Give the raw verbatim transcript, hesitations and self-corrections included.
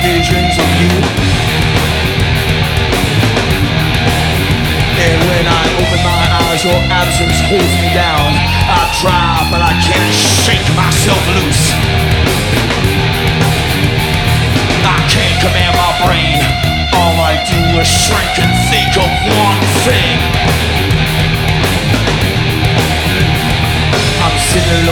visions of you. And when I open my eyes, your absence holds me down. I try, but I can't shake myself loose. I can't command my brain. All I do is shrink and think of one thing. I'm sitting